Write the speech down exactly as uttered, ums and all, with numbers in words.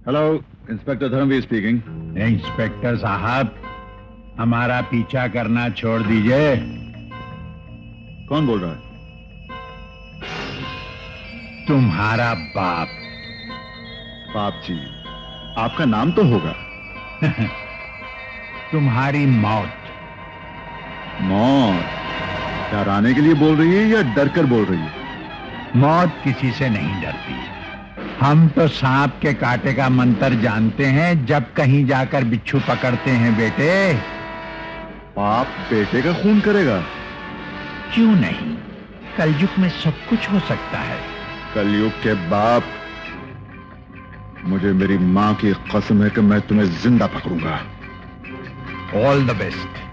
Hello, inspector Dharamvir speaking. Inspector साहब, हमारा पीछा करना छोड़ दीजिए। कौन बोल रहा है? तुम्हारा बाप। बाप जी, आपका नाम तो होगा। तुम्हारी मौत। मौत? डराने के लिए बोल रही है या डर कर बोल रही है? मौत किसी से नहीं डरती। हम तो सांप के कांटे का मंत्र जानते हैं जब कहीं जाकर बिच्छू पकड़ते हैं बेटे। बाप बेटे का खून करेगा? क्यों नहीं, कलयुग में सब कुछ हो सकता है। कलयुग के बाप, मुझे मेरी मां की कसम है कि मैं तुम्हें जिंदा पकड़ूंगा। All the best.